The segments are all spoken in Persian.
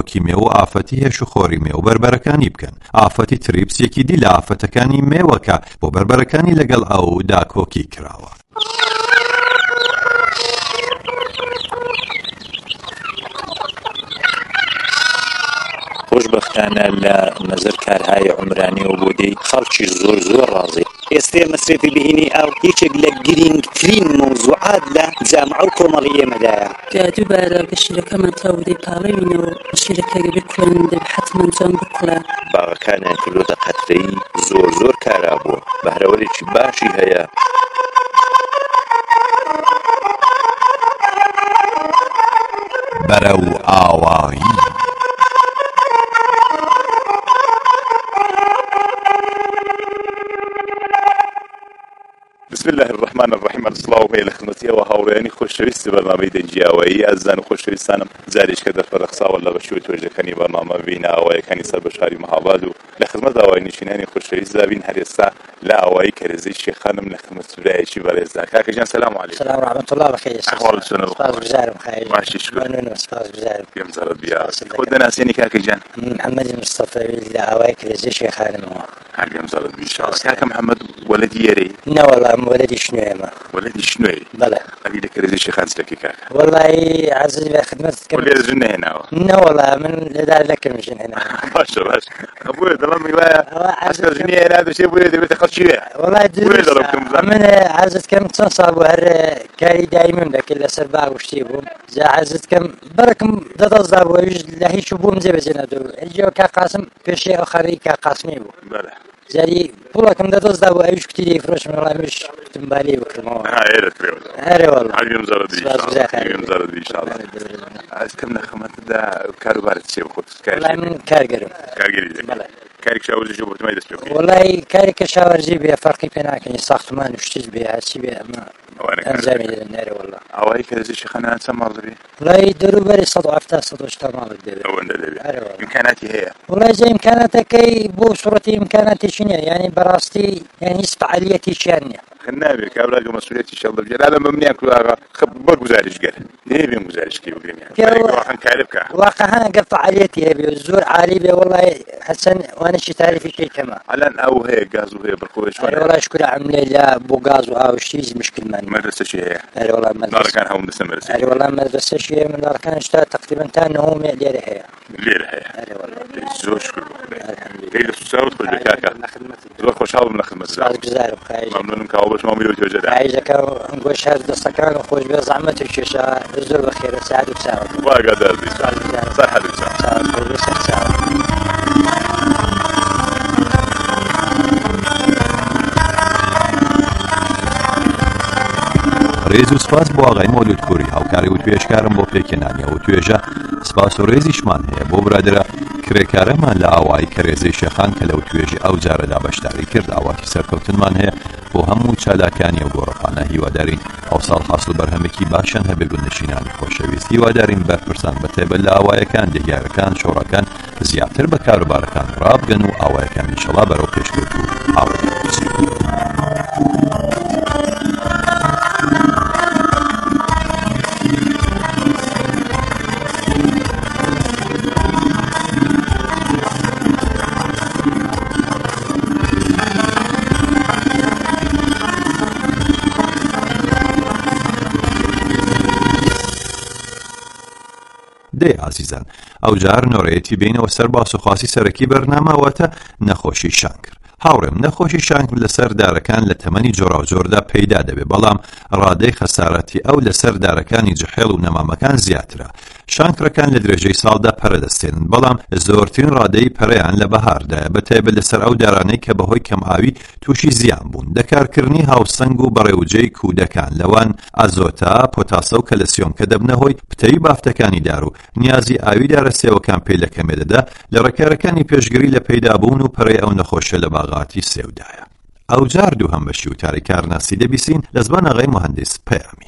داکۆکی مێوە ئافەتی هێش و خۆری مێوە بەربەرەکانی بکەن. ئافەتی تریپس یەکی دی لە ئافەتەکانی مێوەکە بۆ بەربەرەکانی لەگەڵ ئەو داکۆکی کراوە. خۆشبەختانە لە نەزەر کارهای عمرانی و بۆدەی خەڵکی زۆر ڕازی. ئێستا مەسرفی بهینی ئەو هیچێک لە گرنگترین مۆزوعات لە جامعە و کۆمەڵی ئێمەدایە. دووبارە بەشیرەکەمان تا ودەی پاڵێوینەوە بەشیرەکەگە بکڵێن دەبێت حتمەن جان بکڵە. باغەکانیان کردوتە قەترەی زۆر کارا بووە، بەهرەوەرێکی باشی هەیە. بەرەو ئاوایی بسم الله الرحمن الرحیم. السلام هەیە لە خزمەتی ئەوە هاوڕێیانی خۆشەویستی بەرنامەی دەنجیاوایی. ئازان و خۆشەویستانم جارێککە دەرفەرەقساوە لە بەشوی تۆژەکانی بەرنامە بینە ئاوایەکانی سەر بەشاری مەهاباد و لە خزمەت ئاوای نشینانی خۆشەویست دابین. هەر ئێستا لە ئاوایی کەرێزەی شێخانم لە خزمەت سورایەکی بەڕێزدا. کاکەجان سەلام عەلیکم. سلام ورحمة الله بخير. ئەحواڵ چۆنە؟ سپاسگوزارم خێر. باشی شکر. ممنون سپاسگوزارم. پێمزارت بیا. خۆت دەناسێنی کاکەجان؟ محمد مصطفى لە ئاوای کەرێزەی شێخانمەوە. پێمزارت بیا. کاکە محەممەد وەلەدی یێرەی؟ نە وەڵام وەلەدی شنوێمە. وەلەدی شنوێی؟ بەڵێ. ئەبی لە کەرێزەی شێخان چەکەی کاکە؟ وەڵی عەزیز بە خدمەتت کەم. لێرە ژن نەهێناوە؟ نە وەڵا من لەدار نەکەم ژن هێناوە. باشە بۆیە دەڵام میوایە ئەسکە ژنی هێنا دەچێ بۆیە دەبێتە خەڵکی وێ. وەڵی من عەزت کەم چەند ساڵ بوو هەر کاری دایمم دەکرد لەسەر باغ و شتی بووم. جا عەزت کەم بەرەکم دەدەستدا بوو ئەویش لە هیچ بووم جێبەجێ نەدەبوو. ئەجێوە کاقاسم پێشێ ئەو خەڕی کاقاسمی بوو. بەڵێ. زاری پوڵەکەم دەدەستدا بوو ئەویش کوتی دەیفرۆشم وەڵامیش کوتم بالێ بکڕمەوە. ئێرەت پێوە. هەرێ وەڵا. پێمزارت ئینشاڵڵا. ئەسکەم لە خەمەتدا کاروبارت چێ بخۆت؟ وەڵای من کارگەرم. کارگەری بەڵێ. کارێک شاوەرجی بۆ بتمای دەست پێ بکەیت؟ وەڵای کارێکە شاوەرجی بێ فەرقی پێ ناکەنی ساختمان و شتیش بێ هەرچی بێ ئەمە ئەنجامی دەدەن نەرێ وەڵا. ئاوایی کەرێزەی شێخانەوە چەند ماڵ دەبێ؟ وەڵای دەوروبەری 170-180 ماڵک دەبێت. ئەوەندە دەبێت. هەرێ وەڵا. ئیمکاناتی هەیە؟ وەڵای جا ئیمکاناتەکەی بۆ سوڕەتی ئیمکاناتێکی نییە، یعنی بەڕاستی یعنی هیچ فعالیەتێکیان نییە. نابێت کابراگە مەسئولیەتی شەڵ دەبێت. لا لەمە منیان کراوە بە گوزاریشگەر نێبێن گوزاریشکی بگرێن واقعا کاری بکە. واقعا ئەگەر فعالیەتی هەبێ زۆر عالی بێ وەڵای حەسەن وانەشی تاریفی کەمە. الان ئەو هەیە گاز و هەیە بڕخۆش وەڵای شکورە عەملێ لە بۆ گاز و ئاوشتی هیچ مشکلمان مەدرسەشی هەیە؟ هەرێ وەڵای منداڵەکان هەموو دەستە مەدرسە؟ هەرێ وەڵای مەدرسەشی هەیە منداڵەکانشتا تەقریبەن تا نەهۆمێ لێرە هەیە. لێرە هەیە؟ هەرێ وەڵای. زۆر شکر بخوێ. لە سوساوت خۆش بێ کاکە. زۆر خۆشحاڵم لە خزمەتدا. سپاسگوزارم خایر. مەمنونم کە ئەو بەشمامی لەو توێژەدا. خایرەکە ئەنگۆش هەر دەستەکان و خۆش بێ زەحمەتێک کێشا زۆر بەخێرە سەعات و چاوە. واگادار بی. سەرحەد و ڕێز و سپاس بۆ ئاغای مۆلود کوری هاوکاری و توێژکارم بۆ پێکێنانیەوە توێژە. سپاس و ڕێزیشمان هەیە بۆ برادرە کرێکارەمان لە ئاوایی کەرێزەی شێخان کە لەو توێژی ئەو جارەدا بەشداری کرد. ئاواتی سەرکەوتنمان هەیە بۆ هەموو چالاکانی و گۆڕەپانە. هیوادارین ئەو ساڵ حاصل بەرهەمێکی باشن هەبێ گوندنشینانی خۆشەویست. هیوادارین بەرپرسان بەتێبە لە ئاوایەکان دەگیارەکان شۆڕەکان زیاتر بە کاروبارەکان ڕابگەن و ئاوایەکان ئینشەڵا بەرەو پێشکەوت و ئاوەتی دێ عزیزان. ئەو جار نۆڕەیەتی بینەوە سەر باس و خواسی سەرەکی بەرنامەوەتە نەخۆشی شانکر. هاوڕێم نەخۆشی شانکر لەسەر دارەکان لە تەمەنی جۆراوجۆردا پەیدا دەبێت، بەڵام ڕادەی خەسارەتی ئەو لەسەر دارەکانی جحێڵ و نەمامەکان زیاترە. شانکرەکان لە درێژەی ساڵدا پەرە دەستێنن، بەڵام زۆرترین ڕادەی پەرەیان لە بەهاردایە، بەتایبەت لەسەر ئەو دارانەی کە بەهۆی کەمئاوی تووشی زیان بوون. دەکارکردنی هاوسەنگ و بەڕێوەجێی کودەکان لەوان ئازۆتا، پۆتاسە و کەلسیۆم کە دەبنە هۆی پتەی بافتەکانی دار و نیازی ئاوی دارەسێوەکان پێی لە کەمێدەدا لە ڕێکارەکانی پێشگیری لە پەیدابوون و پەرەی ئەو نەخۆشە لە باغاتی سێودایە. ئەو جار دووهەم بەشی وتاری کارناسی دەبیستین لە زمان ئاغای مهندس پەیامی.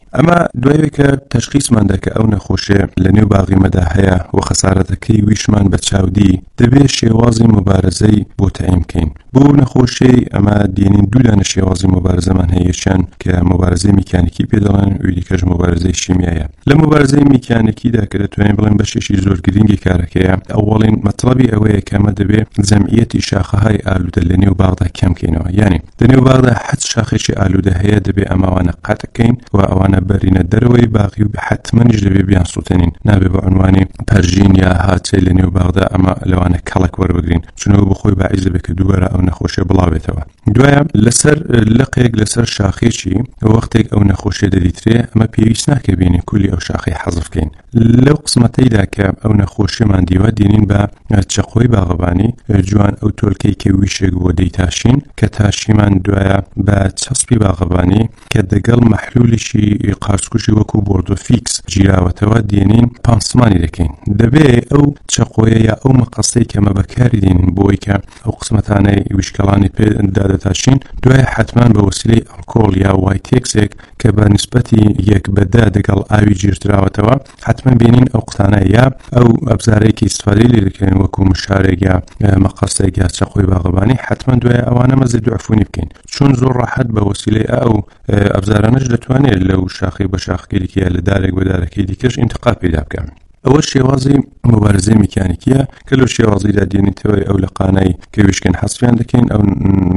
ئەمە دوایەوەی کە تەشخیصمان دەکە ئەو نەخۆشیە لە نێو باغیمەدا هەیە و خەسارەتەکەی ویشمان بە چاودی دەبێت شێوازی مبارزەی بۆ تەعیین بکەین. بۆ نەخۆشی ئەمە دێنین دوولانە شێوازی مبارزەمان هەیە، یەکیان کە مبارزەی میکانیکی پێ دەڵێن و دیکەش مبارزەی شیمیایە. لە مبارزەی میکانیکیدا کە دەتوانین بڵێن بەشێکی زۆر گرنگی کارەکەیە، ئەوڵین مەطلبی ئەوەیە کە ئەمە دەبێت جەمعیەتی شاخەهای ئالوودە لە نێو باغدا کەم بکەینەوە. یعنی لە نێو باغدا حەت شاخێکی ئالوودە هەیە دەبێت ئەماوانە قەت بکەین و ئەوانە بەرینە دەرەوەی باغی و حتمەنیش دەبێت بیان سووتێنین، نابێت بە عنوانی پەرژین یا هاچەی لە نێو باغدا ئەمە لەوانە کەڵک وەربگرین، چونەوە بخۆی باعیز دەبێت کە دووبارە ئەو نەخۆشیە بڵاوێتەوە. دوایە لەسەر لقێک لەسەر شاخێکی وەختێک ئەو نەخۆشیە دەدیترێ ئەمە پێویست ناکە بینی کولی ئەو شاخی حەزف بکەین. لەو قسمەتەیدا کە ئەو نەخۆشیمان دیوە دێنین بە چەقۆی باغەبانی جوان ئەو تۆلکەی کە ویشێک بۆ دەیتاشین کە تاشیمان دوایە بە چەسپی باغەبانی کە دەگەڵ مەحلولیشی قارچکوشی وەکو بۆردۆفیکس گیراوەتەوە دێنین پانسمانی دەکەین. دەبێ ئەو چەقۆیە یا ئەو مەقەسەی کەمە بەکاری دێنین بۆی کە ئەو قسمەتانەی ویشکەڵانی پێدا دەتاشین دوایە حتمان بە وسیلەی ئەڵکۆڵ یا وایتێکسێک کە بە نیسبەتی 1:10 دەگەڵ ئاوی گیرتراوەتەوە حتما بینین ئەو قوتانە یا ئەو ئەبزارێکی استفادەی لێ دەکەین وەکو مشارێک یا مەقەسێک یا چەقۆی باغەبانی حتما دوایە ئەوانە مەزید و عفونی بکەین، چون زۆر ڕاحەت بە وسیلەی ئەو ئەبزارانەش دەتوانێت لەو شاخی بە شاخەکەی دیکە لە دارێک بە دارەکەی دیکەش ئینتقال پێدا بکەن. ئەوە شێوازی مبارزەی میکانیکیە کە لەو شێوازیدا دێنیتەوەی ئەو لەقانەی کە ویشکن حەسفیان دەکەین، ئەو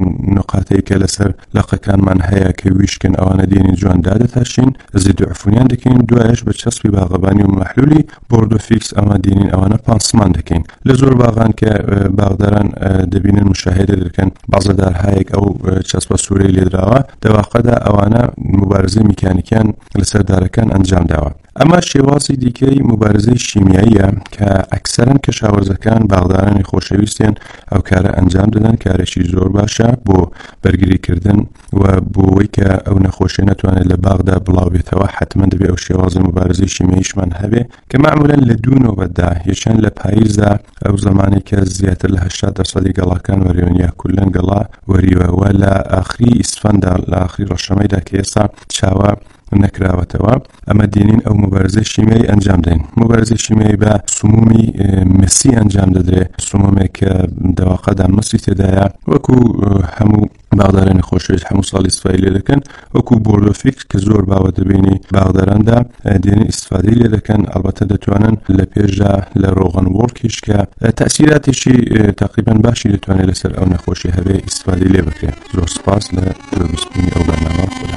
نقاتەی کە لەسەر لەقەکانمان هەیە کە ویشکن ئەوانە دێنین جوان دادەتاشین، زید و عفونیان دەکەین، دوایش بە چەسپی باغەبانی و مەحلولی بۆردۆفیکس ئەمە دێنین ئەوانە پانسمان دەکەین. لە زۆر باغان کە باغداران دەبینن مشاهدە دەکەن بازەدارهایەک ئەو چەسپە سوورەی لێدراوە دەواقەدا ئەوانە مبارزەی میکانیکیان لەسەر دارەکان ئەنجام داوە. ئەمە شێوازی دیکەی مبارزەی شیمیاییە کە ئەکسەرەن کەشاوەرزەکان باغدارانی خۆشەویستیان ئەو کارە ئەنجام دەدەن، کارێکی زۆر باشە بۆ بەرگریکردن و بۆەوەی کە ئەو نەخۆشیە نەتوانێت لە باغدا بڵاو بێتەوە حتما دەبێت ئەو شێوازی مبارزەی شیمیاییشمان هەبێ کە معمولاً لە دوو نۆبەتدا، یەکیان لە پاییزدا ئەو زمانی کە زیاتر لە 80% گەڵاکان وەریون یا کولەن گەڵا وەریوەوە لە ئاخری ئیسفەندا لە ئاخری ڕەشەمەیدا کە ئێستا چاوە نەکراوەتەوە ئەمە دێنین ئەو مبارزەی شیمیایی ئەنجام دەین. مبارزەی شیمیایی بە سمومی مسی ئەنجام دەدرێت، سمومێک کە دەواقەدا مەسی تێدایە وەکو هەموو باغدارانی خۆشەویست هەموو ساڵی استفادە لێ دەکەن، وەکو بۆردۆفیکس کە زۆر باوە دەبینی باغداراندا دێنین استفادەی لێ دەکەن. ئەڵبەتە دەتوانن لە پێشدا لە ڕۆغن وۆڵکیش کە تەسیراتێکی تقریبا باشی دەتوانێت لەسەر ئەو نەخۆشی هەبێ استفادەی لێ بکرێت. زۆر سپاس لە گوێبیستبوونی ئەو بەرنامە. خۆدا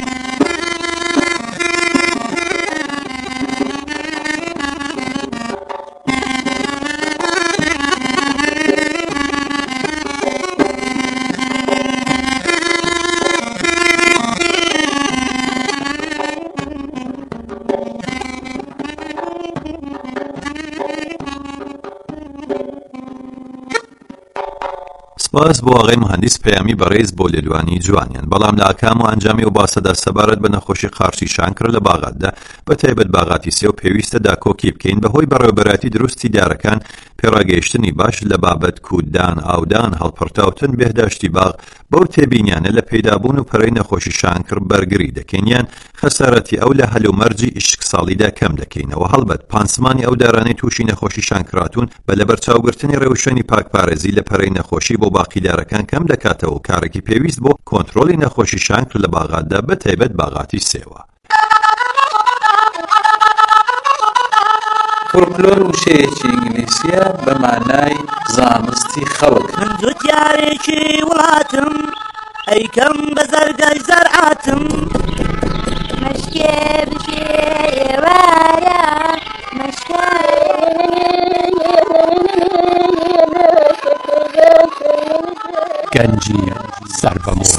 سپاس بۆ ئاغای مهندس پەیامی بەڕێز بۆ لێدوانی جوانیان. بەڵام لە ئاکام و ئەنجامی و باسەدا سەبارەت بە نەخۆشی قارچی شانکر لە باغاتدا بەتایبەت باغاتی سێ و پێویستە داکۆکی بکەین بەهۆی بەڕێوەبەراتی دروستی دارەکان، پێڕاگەیشتنی باش لە بابەت کوددان، ئاودان، هەڵپڕتاوتن، بێهداشتی باغ بەو تێبینیانە لە پەیدابوون و پەرەی نەخۆشی شانکر بەرگری دەکەین یان خەسارەتی ئەو لە هەلومەرجی ئیشک ساڵیدا کەم دەکەینەوە. هەڵبەت پانسمانی ئەو دارانەی تووشی نەخۆشی شانکراتون بە لەبەرچاوگرتنی ڕێوشەنی پاکپارێزی لە پەرەی نەخۆشی بۆ باقیدارەکان کەم دەکاتەوە و کارێکی پێویست بۆ کۆنتڕۆلی نەخۆشی شانکر لە باغاتدا بەتایبەت باغاتی سێوە. فۆلکلۆر وشەیەکی ئینگلیزیە بە مانای زانستی خەڵک. من جوتیارێکی وڵاتم ئەیکەم بە زەرگای زەرعاتم مەشکێ بشێوارە مەشکە گەنجی سەربەمۆ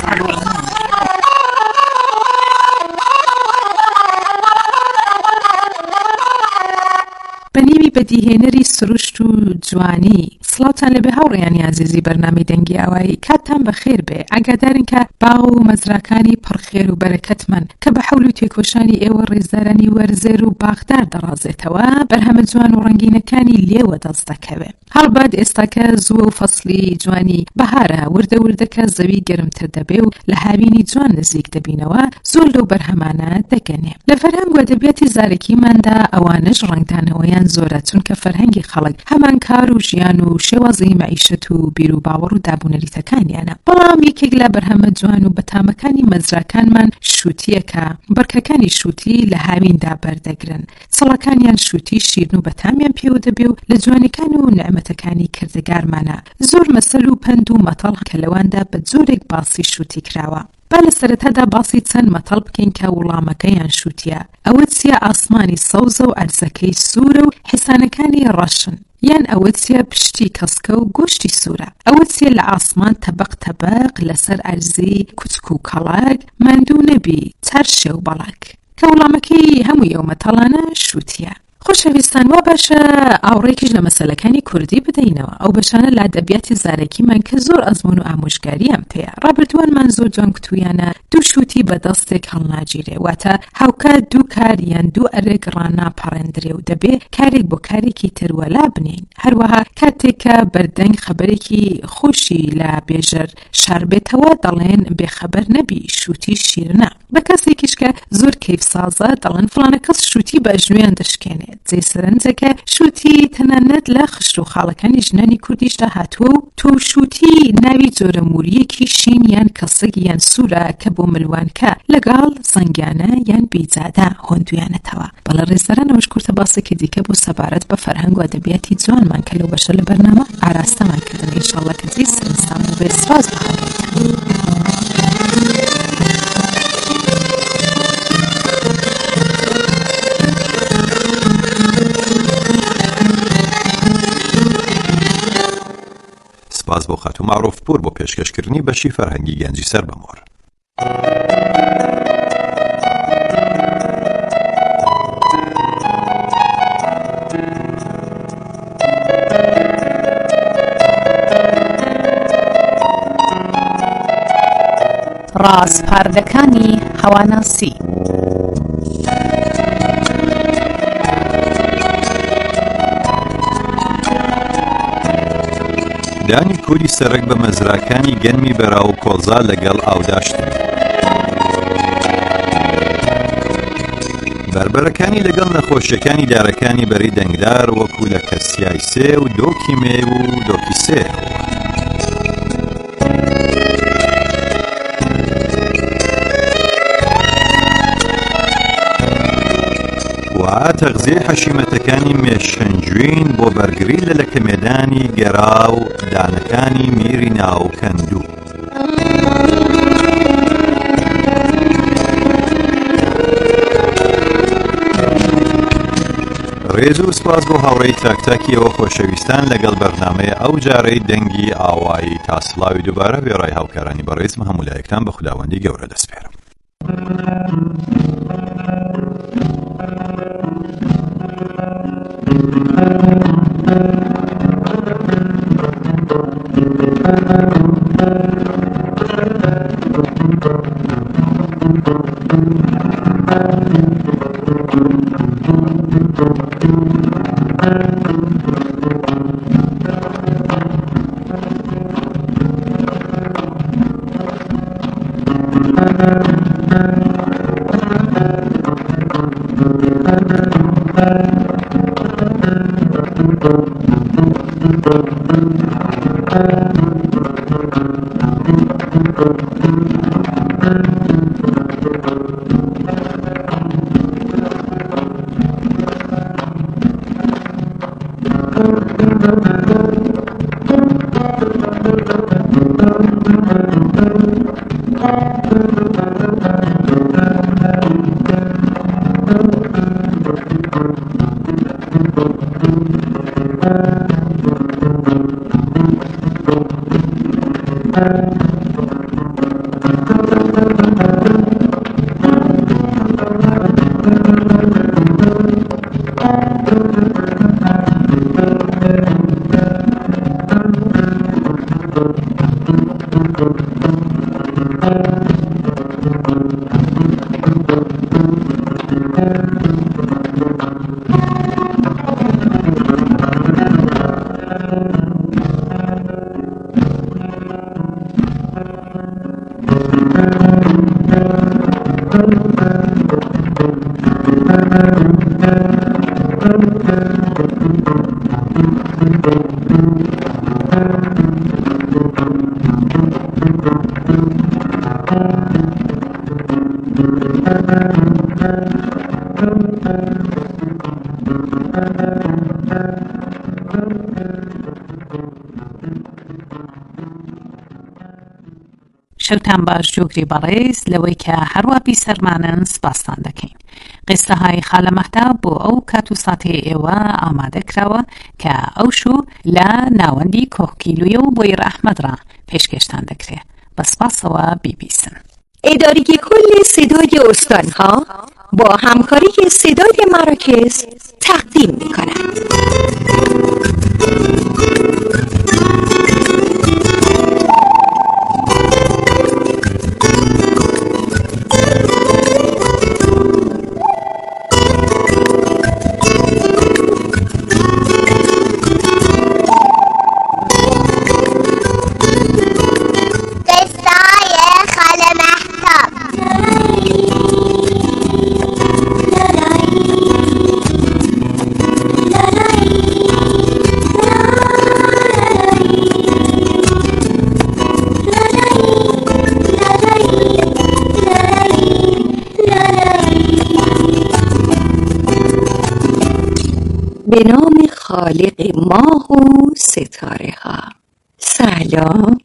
بە نیوی بەدیهێنەری سروشت و جوانی سڵاوتان لەبێ هاوڕێیانی عزیزی بەرنامەی دەنگی ئاوایی کاتتان بەخێر بێ ئاگادارن کە باغ و مەزراکانی پڕخێر و بەرەکەتمەن کە بە حەول و تێکۆشانی ئێوە ڕێزدارانی وەرزێر و باغدار دەڕازێتەوە بەرهەمە جوان و ڕەنگینەکانی لێوە دەست دەکەوێت هەڵبەت ئێستاکە زووە و فەسلی جوانی بەهارە وردە وردەکە زەوی گەرمتر دەبێ و لە هاوینی جوان نزیک دەبینەوە زۆر لەو بەرهەمانە دەگەنێ لە فەرهەنگ و ئەدەبیاتی زارێکیماندا ئەوانش ڕەنگدانەوەیان زۆرە چونکە فەرهەنگی خەڵک هەمان کار و ژیان و شێوازی مەعیشەت و بیر و باوەڕ و دابوونەریتەکانیانە بەڵام یەکێک لە بەرهەمە جوان و بەتامەکانی مەزراکانمان شووتیەکە بەرکەکانی شووتی لە هاویندا بەردەگرن سەڵەکانیان شووتی شیرن و بەتامیان پێوە دەبێ و لە جوانەکان و نعمەتەکانی کردگارمانە زۆر مەسەل و پەند و مەتەڵ کە لەواندا بە جۆرێک باسی شووتی کراوە با لە سەرەتادا باسی چەند مەتەڵ بکەین کە وڵامەکەیان شووتیە ئەوە چیە ئاسمانی سەوزە و ئەرزەکەی سوورە و حیسانەکانی ڕەشن یان ئەوە چیە پشتی کەسکە و گۆشتی سوورە ئەوە چیە لە ئاسمان تەبەق تەبەق لەسەر ئەرزی کوچک و کەڵک ماندوو نەبی چەرشێ و بەڵک کە وڵامەکەی هەموو ئەو مەتەڵانە شووتیە خۆشەویستان وا باشە ئاوڕێکیش لە مەسەلەکانی کوردی بدەینەوە ئەو بەشانە لە ئەدەبیاتی زارێکیمان کە زۆر ئەزمون و ئامۆژگاریان پێیە ڕابردووانمان زۆر جوان کتویانە دوو شووتی بەدەستێک هەڵناگیرێ واتە هاوکات دوو کار یان دوو ئەرێک ڕاناپەڕێندرێ و دەبێ کارێک بۆ کارێکی تروەلا بنین هەروەها کاتێکە بەردەنگ خەبەرێکی خۆشی لە بێژەر شار بێتەوە دەڵێن بێخەبەر نەبی شووتی شیرنە بە کەسێکیش کە زۆر کەیفسازە دەڵێن فڵانە کەس شووتی بە ژوێن دەشکێنێت جێ سەرنجەکە شووتی تەنانەت لە خشت و خاڵەکانی ژنانی کوردیشدا هاتووە و تۆ شووتی ناوی جۆرەموریەکی شین یان کەسەک یان سوورە کە بۆ ملوانکە لەگەڵ زەنگانە یان بیجادە هۆندویانەتەوە بەڵە ڕێزداران ئەوەش کورتە باسێکی دیکە بۆ سەبارەت بە فەرهەنگ و ئەدەبیاتی جوانمان کە لەو بەشە لە بەرنامە ئاراستەمان کردن ئینشاڵڵا کە جێی سەرنجتان بێ سپاس سپاس بۆ خاتوو معروف پور بۆ پێشکەشکردنی بەشی فەرهەنگی گەنجی سەربەمۆر ڕازپاردەکانی هەواناسی دانی کوری سەرک بە مەزراکانی گەنمی بەرا و کۆڵزا لەگەڵ ئاوداشتن بربەرەکانی لەگەڵ نەخۆشیەکانی دارەکانی بەری دەنگدار وەکو لە کەسیای سێ و دۆکی مێ و دۆکی سێ وا تەغزیە حەشیمەتەکانی مێشەنجوین بۆ بەرگری لە لەکەمێدانی گەرا و دانەکانی میری ناو کەندوو ڕێز و سپاس بۆ هاوڕێی تاکتاکیەوە خۆشەویستان لەگەڵ بەرنامەیە ئەو جارەی دەنگی ئاوایی تا سڵاوی دووبارە بێڕای هاوکارانی بەڕێزم هەموو لایەکتان بە خوداوەندی گەورە دەسپێرم شەوتان باش جۆگری بەڕێز لەوەی کە هەروە بیسەرمانن سپاسان دەکەین. قسەهای خالە مەهتاب بۆ ئەو کات و ساتێ ئێوە ئامادە کراوە کە ئەوشو لە ناوەندی کۆکیلویە و بۆی ڕەحمەدڕا پێشکەشتان دەکرێت. بە سپاسەوە بیبیسن. اداره کل صدای استانها با همکاری صدای مراکز تقدیم می‌کند. به نام خالق ماه و ستاره ها. سلام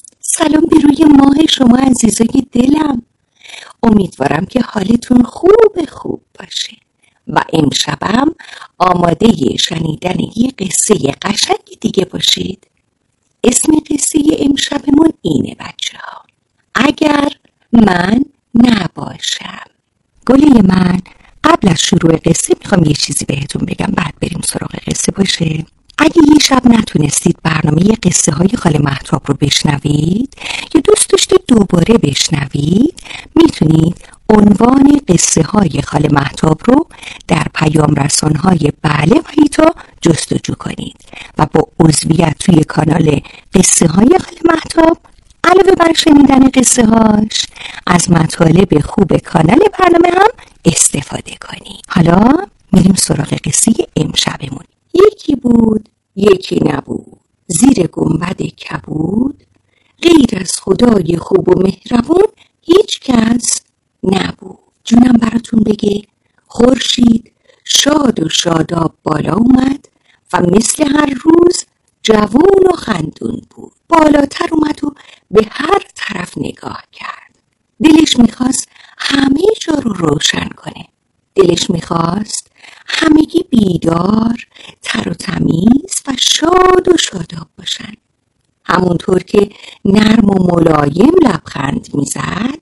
به روی ماه شما عزیزای دلم. امیدوارم که حالتون خوب باشه و امشبم آماده شنیدن یه قصه قشنگ دیگه باشید. اسم قصه امشبمون اینه بچه ها: اگر من نباشم. گله من، قبل از شروع قصه میخوام یه چیزی بهتون بگم، بعد بریم سراغ قصه باشه. اگه یه شب نتونستید برنامه قصه های خاله مهتاب رو بشنوید یا دوست داشتید دوباره بشنوید، میتونید عنوان قصه های خاله مهتاب رو در پیام رسان های بله و ایتا جستجو کنید و با عضویت توی کانال قصه های خاله مهتاب علاوه بر شنیدن قصه هاش از مطالب خوب کانال برنامه هم استفاده کنید. حالا میریم سراغ قصه امشبمون. یکی بود یکی نبود، زیر گنبد کبود، غیر از خدای خوب و مهربون هیچ کس نبود. جونم براتون بگه خورشید شاد و شاداب بالا اومد و مثل هر روز جوون و خندون بود. بالاتر اومد و به هر طرف نگاه کرد. دلش میخواست همه جا رو روشن کنه. دلش میخواست همگی بیدار، تر و تمیز و شاد و شاداب باشن. همونطور که نرم و ملایم لبخند میزد،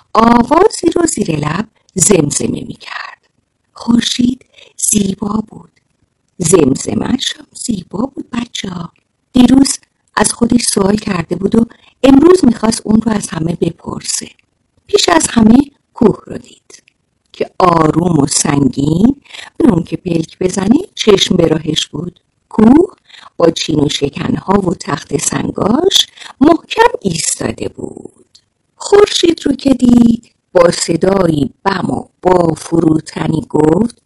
آوازی رو زیر لب زمزمه میکرد. خورشید زیبا بود، زمزمه‌ش هم زیبا بود بچه ها. دیروز از خودش سوال کرده بود و امروز میخواست اون رو از همه بپرسه. پیش از همه کوه رو دید که آروم و سنگین، اون که پلک بزنه چشم به راهش بود. کوه با چین و شکنها و تخت سنگاش محکم ایستاده بود. خورشید رو که دید با صدایی بم و با فروتنی گفت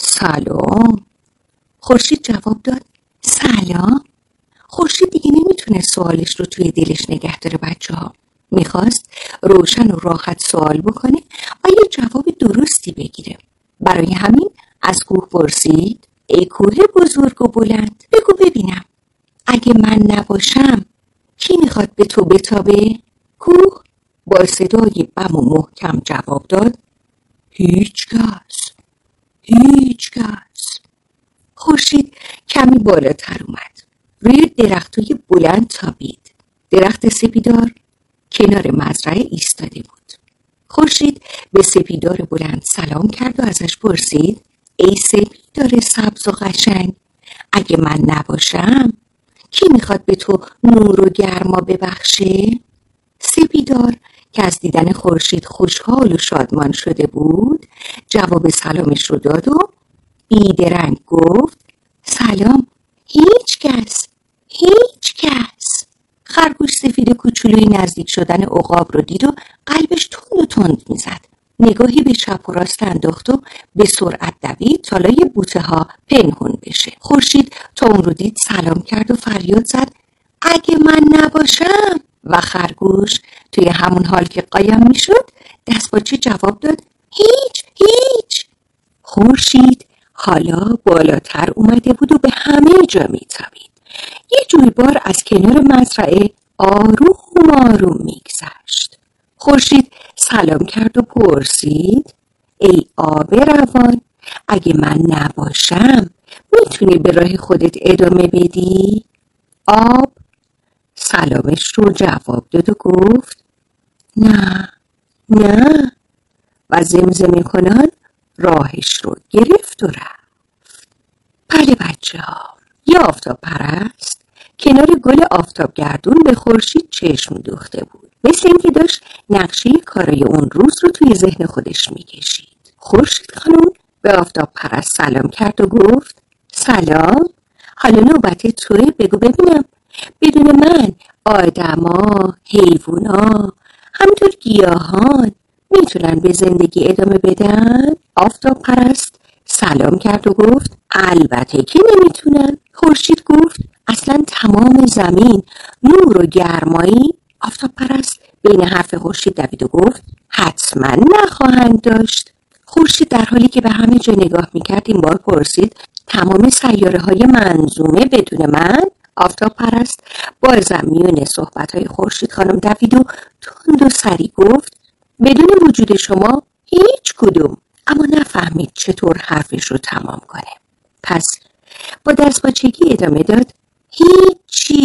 سلام. خورشید جواب داد سلام. خورشید دیگه نمیتونه سوالش رو توی دلش نگه داره بچه ها. میخواست روشن و راحت سوال بکنه و یه جواب درستی بگیره. برای همین از کوه پرسید ای کوه بزرگ و بلند، بگو ببینم اگه من نباشم کی میخواد به تو بتابه؟ کوه با صدای بم و محکم جواب داد هیچ کس. خورشید کمی بالاتر اومد، روی درختای بلند تابید. درخت سپیدار کنار مزرعه ایستاده بود. خورشید به سپیدار بلند سلام کرد و ازش پرسید ای سپیدار سبز و قشنگ، اگه من نباشم کی میخواد به تو نور و گرما ببخشه؟ سپیدار که از دیدن خورشید خوشحال و شادمان شده بود جواب سلامش رو داد و بیدرنگ گفت سلام، هیچ کس. خرگوش سفید کوچولوی نزدیک شدن عقاب رو دید و قلبش تند میزد. نگاهی به چپ و راست انداخت و به سرعت دوید تا لای بوته ها پنهون بشه. خورشید تا اون رو دید سلام کرد و فریاد زد اگه من نباشم. و خرگوش توی همون حال که قایم میشد دستپاچه جواب داد هیچ. خورشید حالا بالاتر اومده بود و به همه جا میتابید. یه جویبار از کنار مزرعه آروم میگذشت. خورشید سلام کرد و پرسید ای آب روان، اگه من نباشم میتونی به راه خودت ادامه بدی؟ آب سلامش رو جواب داد و گفت نه و زمزمه کنان راهش رو گرفت و رفت. بله بچه ها، یه آفتاب پرست کنار گل آفتاب گردون به خورشید چشم دوخته بود، مثل اینکه داشت نقشه کارای اون روز رو توی ذهن خودش میکشید. خورشید خانم به آفتاب پرست سلام کرد و گفت سلام، حالا نوبت توه، بگو ببینم بدون من آدما، حیوونا، همطور گیاهان میتونن به زندگی ادامه بدن؟ آفتاب پرست سلام کرد و گفت البته که نمیتونن. خورشید گفت اصلا تمام زمین نور و گرمایی؟ آفتاب پرست بین حرف خورشید دوید و گفت حتما نخواهند داشت. خورشید در حالی که به همه جا نگاه میکرد این بار پرسید تمام سیاره های منظومه بدون من؟ آفتاب پرست بازم میونه صحبت های خورشید خانم دوید و تند و سری گفت بدون وجود شما هیچ کدوم. اما نفهمید چطور حرفش رو تمام کنه. پس با دستپاچگی ادامه داد هیچ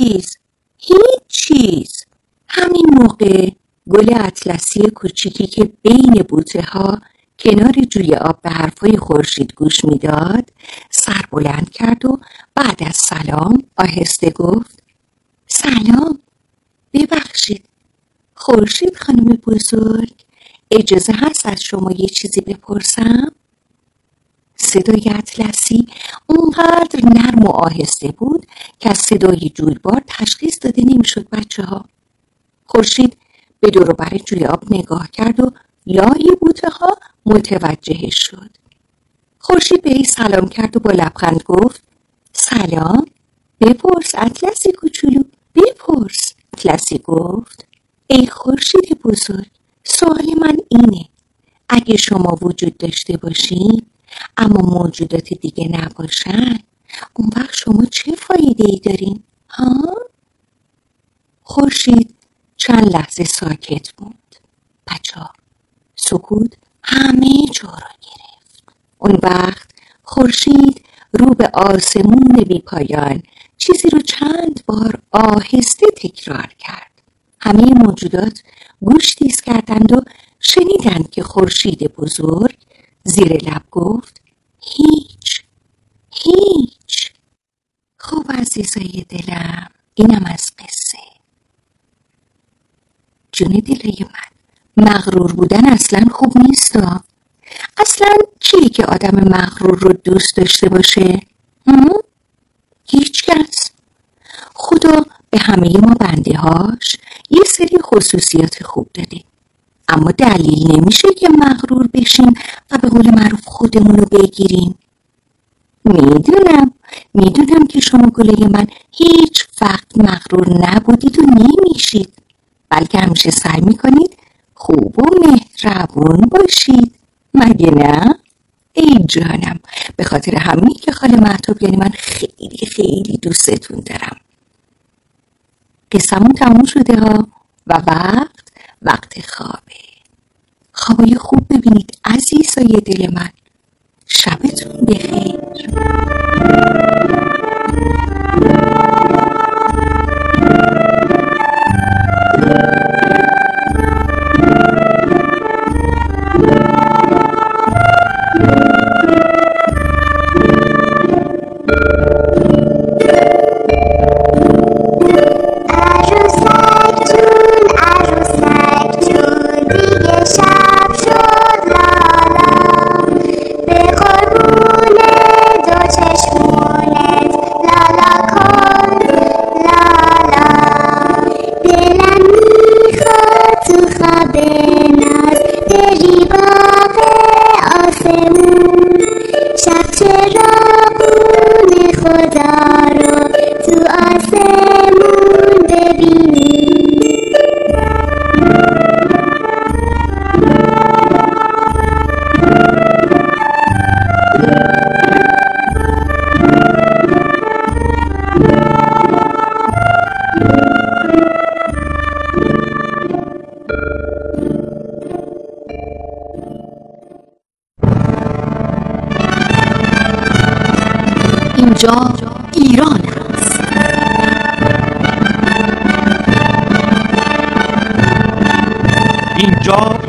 چیز. همین موقع گل اطلسی کوچیکی که بین بوته ها کنار جوی آب به حرفای خورشید گوش میداد سر بلند کرد و بعد از سلام آهسته گفت سلام، ببخشید خورشید خانم بزرگ، اجازه هست از شما یه چیزی بپرسم؟ صدای اطلسی اونقدر نرم و آهسته بود که از صدای جویبار تشخیص داده نمیشد بچه ها. خورشید به دور و بر جوی آب نگاه کرد و لای بوته ها متوجه شد. خورشید به ای سلام کرد و با لبخند گفت سلام، بپرس اطلسی کوچولو، بپرس. اطلسی گفت ای خورشید بزرگ، سوال من اینه، اگه شما وجود داشته باشین اما موجودات دیگه نباشن اون وقت شما چه فایده ای دارین؟ ها؟ خورشید چند لحظه ساکت موند. بچه‌ها سکوت همه جا را گرفت. اون وقت خورشید رو به آسمون بی پایان چیزی رو چند بار آهسته تکرار کرد. همه موجودات گوش تیز کردند و شنیدند که خورشید بزرگ زیر لب گفت هیچ. خب عزیزای دلم، اینم از قصه. جون دلای من، مغرور بودن اصلا خوب نیست. اصلا کیه که آدم مغرور رو دوست داشته باشه؟ هیچ کس. خدا به همه ما بنده هاش یه سری خصوصیات خوب داده، اما دلیل نمیشه که مغرور بشیم و به قول معروف خودمونو بگیریم. میدونم که شما گله من هیچ وقت مغرور نبودید و نمیشید، بلکه همیشه سعی میکنید خوب و مهربون باشید، مگه نه؟ ای جانم، به خاطر همین که خاله مهتاب یعنی من خیلی خیلی دوستتون دارم. قصمون تموم شده ها و وقت خوابه. خوابای خوب ببینید عزیزای دل من. شبتون بخیر.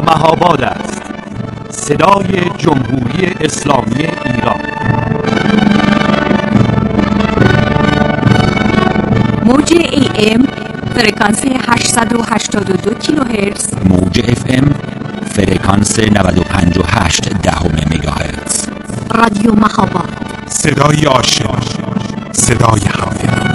مهاباد است. صدای جمهوری اسلامی ایران. موج AM فرکانس 882 کیلوهرتز، موج FM فرکانس 95.8 مگاهرتز. رادیو مهاباد، صدای آشنا، صدای همدلان.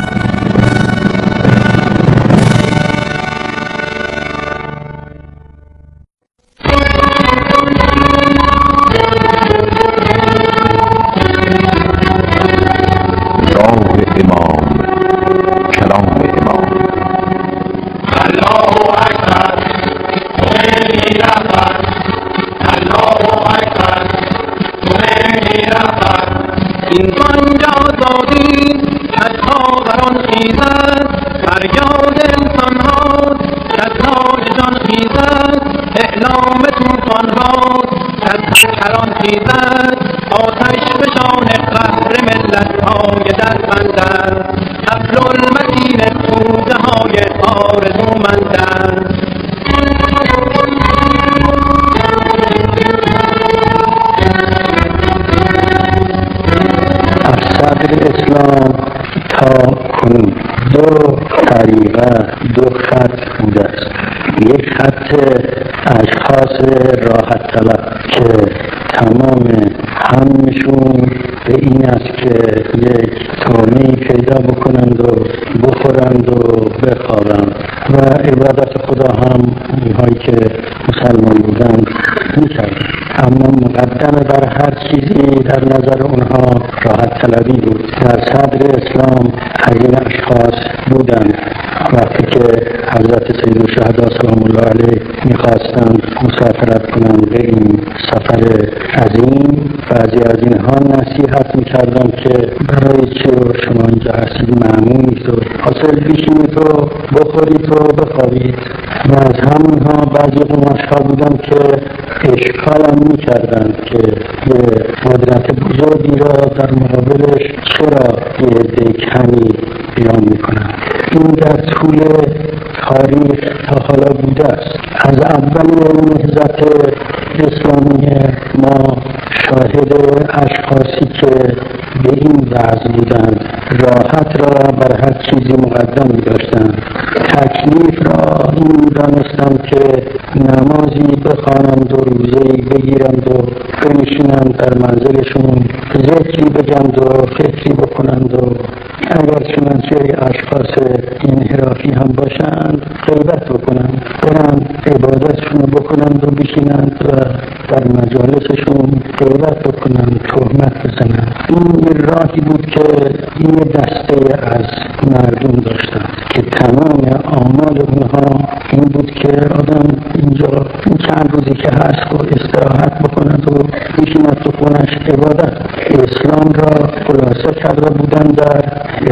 اسلام تا کنون دو طریقه، دو خط بوده است. یک خط اشخاص راحت طلب که تمام همشون به این است که یک طعمه‌ای پیدا بکنند و بخورند و بخوابند و عبادت خدا هم اینهایی که مسلمان بودند می‌کردند. اما مقدم بر هر چیزی در نظر اونها راحت طلبی بود. در صدر اسلام از این اشخاص بودند. وقتی که حضرت سید الشهدا سلام الله علیه میخواستند مسافرت کنند به این سفر عظیم، بعضی از اینها نصیحت میکردند که برای چه شما اینجا هستید معمولید و حاصل بشینید و بخورید و بخوابید. و از همونها بعضی از اون اشخاص بودند که اشکال هم میکردند که یه قدرت بزرگی را در مقابلش چرا یه عده کمی بیان میکنند. این در طول تاریخ تا حالا بوده است. از اول نهضت اسلامی ما شاهد اشخاصی که به این وضع بودند، راحت را بر هر چیزی مقدم داشتند، تکلیف را این دانستند که نمازی بخوانند و روزه‌ای بگیرند و بنشینند در منزلشون، ذکری بگند و فکری بکنند و اگر چنانچه اشخاص انحرافی هم باشند غیبت بکنند، برند عبادتشون رو بکنند و بشینند و در مجالسشون غیبت بکنند، تهمت بزنند. این یه راهی بود که این دسته از مردم داشتند که تمام آمال اونها این بود که آدم اینجا این چند روزی که هست و استراحت بکند و بشیند تو خونش عبادت. اسلام را خلاصه کرده بودن در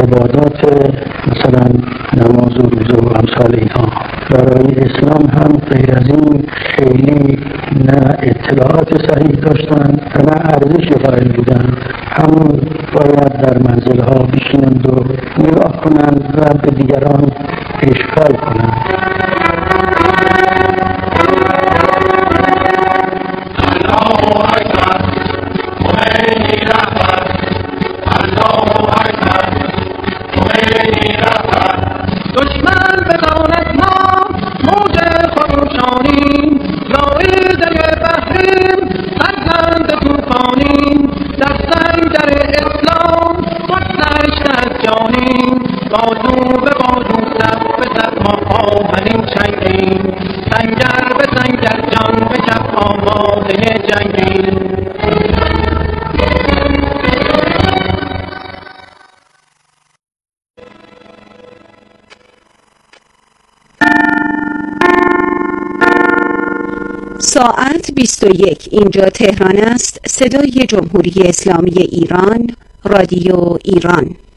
عبادات مثلا نماز و روزه و امثال اینها. برای اسلام هم غیر از این خیلی نه اطلاعات صحیح داشتند و نه ارزش قائل بودند. همون باید در منزلها بشینند و نگاه کنند و به دیگران اشکال کنند. ساعت 21 اینجا تهران است. صدای جمهوری اسلامی ایران، رادیو ایران.